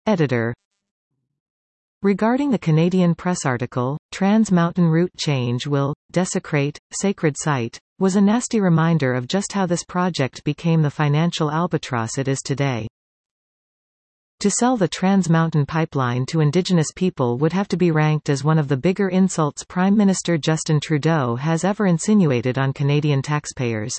Editor. Regarding the Canadian Press article, Trans Mountain route change will desecrate sacred site, was a nasty reminder of just how this project became the financial albatross it is today. To sell the Trans Mountain pipeline to Indigenous people would have to be ranked as one of the bigger insults Prime Minister Justin Trudeau has ever insinuated on Canadian taxpayers.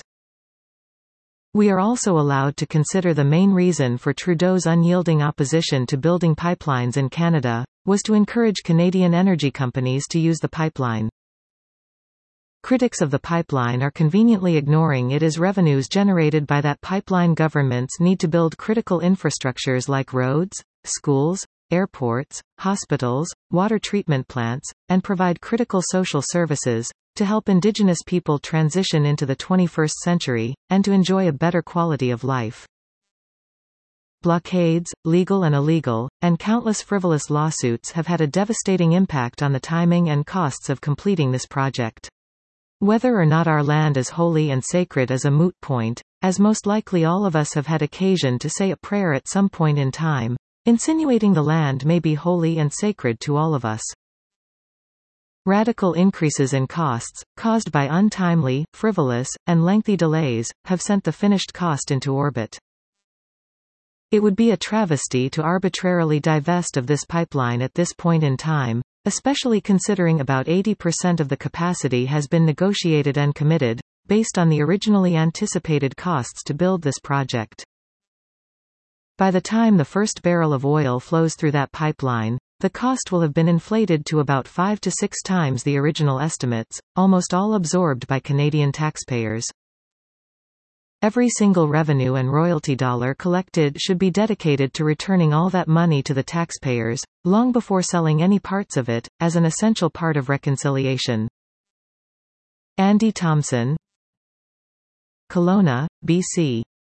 We are also allowed to consider the main reason for Trudeau's unyielding opposition to building pipelines in Canada was to encourage Canadian energy companies to use the pipeline. Critics of the pipeline are conveniently ignoring it as revenues generated by that pipeline. Governments need to build critical infrastructures like roads, schools, airports, hospitals, water treatment plants, and provide critical social services to help Indigenous people transition into the 21st century, and to enjoy a better quality of life. Blockades, legal and illegal, and countless frivolous lawsuits have had a devastating impact on the timing and costs of completing this project. Whether or not our land is holy and sacred is a moot point, as most likely all of us have had occasion to say a prayer at some point in time, insinuating the land may be holy and sacred to all of us. Radical increases in costs, caused by untimely, frivolous, and lengthy delays, have sent the finished cost into orbit. It would be a travesty to arbitrarily divest of this pipeline at this point in time, especially considering about 80% of the capacity has been negotiated and committed, based on the originally anticipated costs to build this project. By the time the first barrel of oil flows through that pipeline, the cost will have been inflated to about 5 to 6 times the original estimates, almost all absorbed by Canadian taxpayers. Every single revenue and royalty dollar collected should be dedicated to returning all that money to the taxpayers, long before selling any parts of it, as an essential part of reconciliation. Andy Thompson, Kelowna, BC.